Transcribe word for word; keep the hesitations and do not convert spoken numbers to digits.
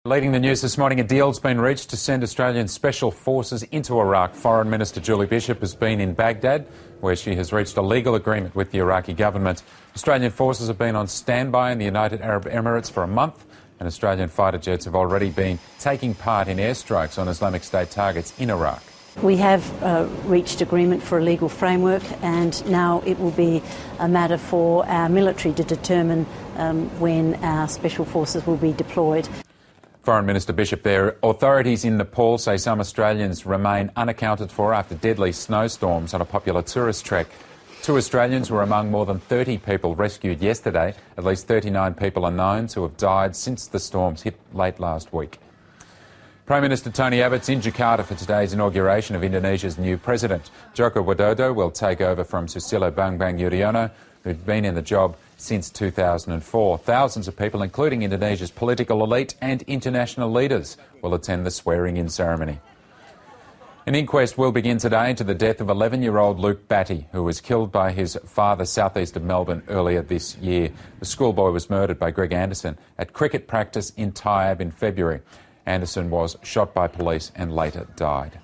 Leading the news this morning, a deal's been reached to send Australian special forces into Iraq. Foreign Minister Julie Bishop has been in Baghdad, where she has reached a legal agreement with the Iraqi government. Australian forces have been on standby in the United Arab Emirates for a month, and Australian fighter jets have already been taking part in airstrikes on Islamic State targets in Iraq. We have uh, reached agreement for a legal framework, and now it will be a matter for our military to determine um, when our special forces will be deployed. Foreign Minister Bishop there. Authorities in Nepal say some Australians remain unaccounted for after deadly snowstorms on a popular tourist trek. Two Australians were among more than thirty people rescued yesterday. At least thirty-nine people are known to have died since the storms hit late last week. Prime Minister Tony Abbott's in Jakarta for today's inauguration of Indonesia's new president. Joko Widodo will take over from Susilo Bambang Yudhoyono, who'd been in the job since two thousand four. Thousands of people, including Indonesia's political elite and international leaders, will attend the swearing-in ceremony. An inquest will begin today into the death of eleven-year-old Luke Batty, who was killed by his father southeast of Melbourne earlier this year. The schoolboy was murdered by Greg Anderson at cricket practice in Tyabb in February. Anderson was shot by police and later died.